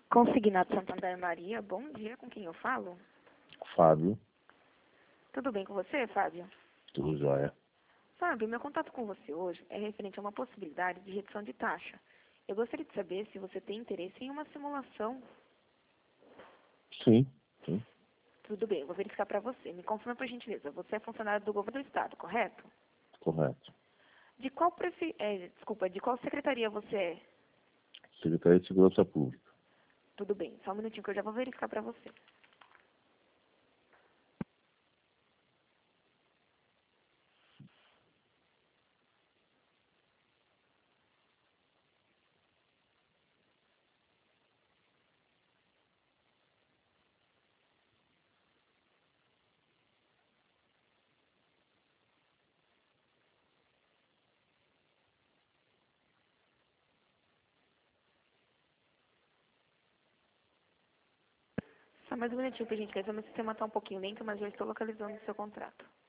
Consignado Santander Maria, bom dia, com quem eu falo? Fábio, Tudo bem com você, Fábio? tudo jóia. Fábio, meu contato com você hoje é referente a uma possibilidade de redução de taxa. Eu gostaria de saber se você tem interesse em uma simulação. Sim, sim, Tudo bem, eu vou verificar para você. Me confirma por gentileza, você é funcionário do governo do estado, correto? correto. De qual secretaria você é? Secretaria de Segurança Pública. Tudo bem, só um minutinho que eu já vou verificar para você. Só mais um minutinho, por gentileza. Meu sistema está um pouquinho lento, mas já estou localizando o seu contrato.